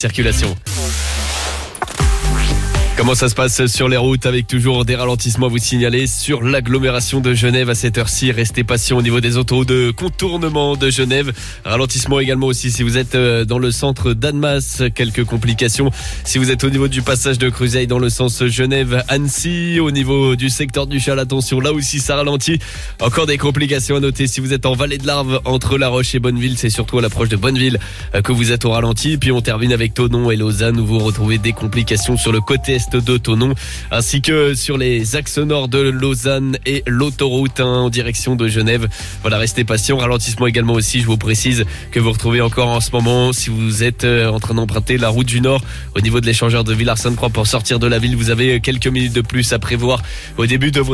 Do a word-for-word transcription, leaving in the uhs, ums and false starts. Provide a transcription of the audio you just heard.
Circulation. Comment ça se passe sur les routes avec toujours des ralentissements à vous signaler sur l'agglomération de Genève à cette heure-ci. Restez patient au niveau des autoroutes de contournement de Genève. Ralentissement également aussi si vous êtes dans le centre d'Annemasse. Quelques complications si vous êtes au niveau du passage de Cruseille dans le sens Genève-Annecy. Au niveau du secteur du Châle, attention, là aussi ça ralentit. Encore des complications à noter si vous êtes en vallée de l'Arve entre La Roche et Bonneville. C'est surtout à l'approche de Bonneville que vous êtes au ralenti. Puis on termine avec Thonon et Lausanne où vous retrouvez des complications sur le côté est de Thonon, ainsi que sur les axes nord de Lausanne et l'autoroute hein, en direction de Genève. Voilà, restez patient. Ralentissement également aussi, je vous précise que vous retrouvez encore en ce moment si vous êtes en train d'emprunter la route du Nord au niveau de l'échangeur de Villars-Sainte-Croix pour sortir de la ville. Vous avez quelques minutes de plus à prévoir au début de votre